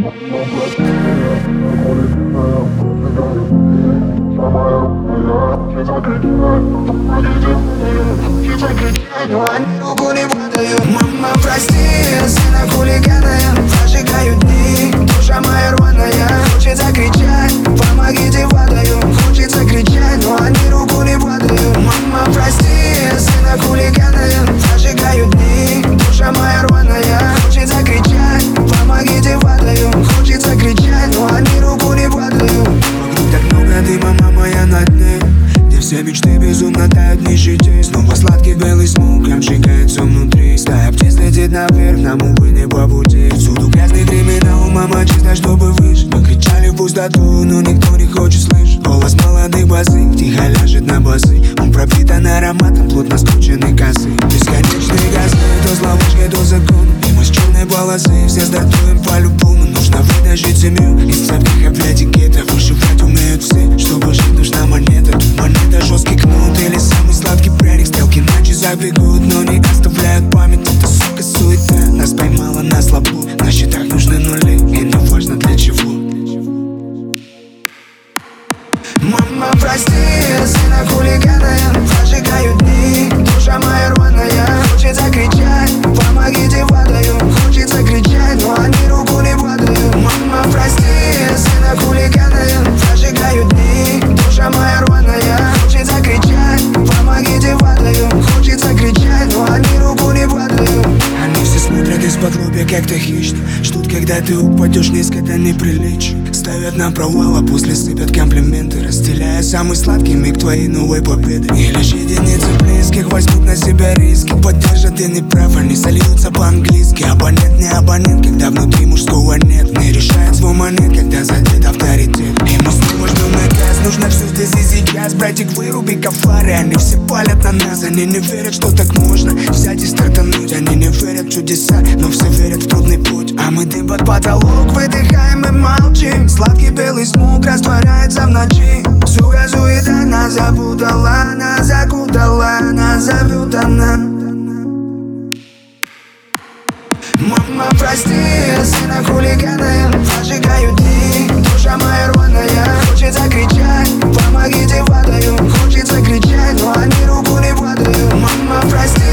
руку не подаю. Мама, прости, сына хулигана, зажигаю дни. Душа моя рваная, хочется кричать, помогите, падаю. Хочется кричать, но они руку не подают. Мама, прости, сына хулигана, зажигаю дни. Душа моя рваная, хочется кричать, помогите, падаю. Хочется кричать, но они руку не подают. Вокруг так много дыма, мама, я на дне, где все мечты безумно тают в нищете. Снова сладкий белый смог обжигает все внутри. Стая птиц летит наверх, нам, увы, не по пути. Всюду грязный криминал, мама, чисто, чтобы выжить. Мы кричали в пустоту, но никто не хочет слышать. Голос молодых босых тихо ляжет на басы. Он пропитан ароматом плотно скрученной косы. Бесконечные газы, то с ловушкой, то закон. И мы с черной полосы все стартуем по-любому. Нужно вытащить семью из цепких этикеток. Вышивать умеют все, чтобы жить нужна монета. Тут монета жесткий кнут или самый сладкий пряник. Стрелки ночи забегут, но не оставляют память. Это, сука, суета нас поймала на слабо. На счетах нужны нули, и не важно для чего. Мама, прости, сына хулигана, зажигаю дни. Душа моя рваная, хочется кричать, помогите, падаю. Хочется кричать, но они руку не подают. Мама, прости, сына хулигана, зажигаю дни. Душа моя рваная, хочется кричать, помогите, падаю. Хочется кричать, но они руку не подают. Они все смотрят из-под лобья, как-то хищно. Ждут, когда ты упадешь низко, это неприлично. Ставят на провал, а после сыпят комплименты, разделяя самый сладкий миг твоей новой победы. И лишь единицы близких возьмут на себя риски, поддержат и не прав, они сольются по-английски. Абонент не абонент, когда внутри мужского нет. Не решает свой момент, когда задет авторитет. И мы снова ждем наказ, нужно все здесь и сейчас. Братик, выруби-ка фары, они все палят на нас. Они не верят, что так можно взять и стартануть. Они не верят в чудеса, но все верят в трудный путь. А мы дым под потолок выдыхаем и молчим. Сладкий белый смог растворяется в ночи. Сука, суета нас запутала, нас закутала, нас зовет она. Мама, прости, сына хулигана, зажигаю дни. Душа моя рваная, хочется кричать, помогите, падаю. Хочется кричать, но они руку не подают. Мама, прости,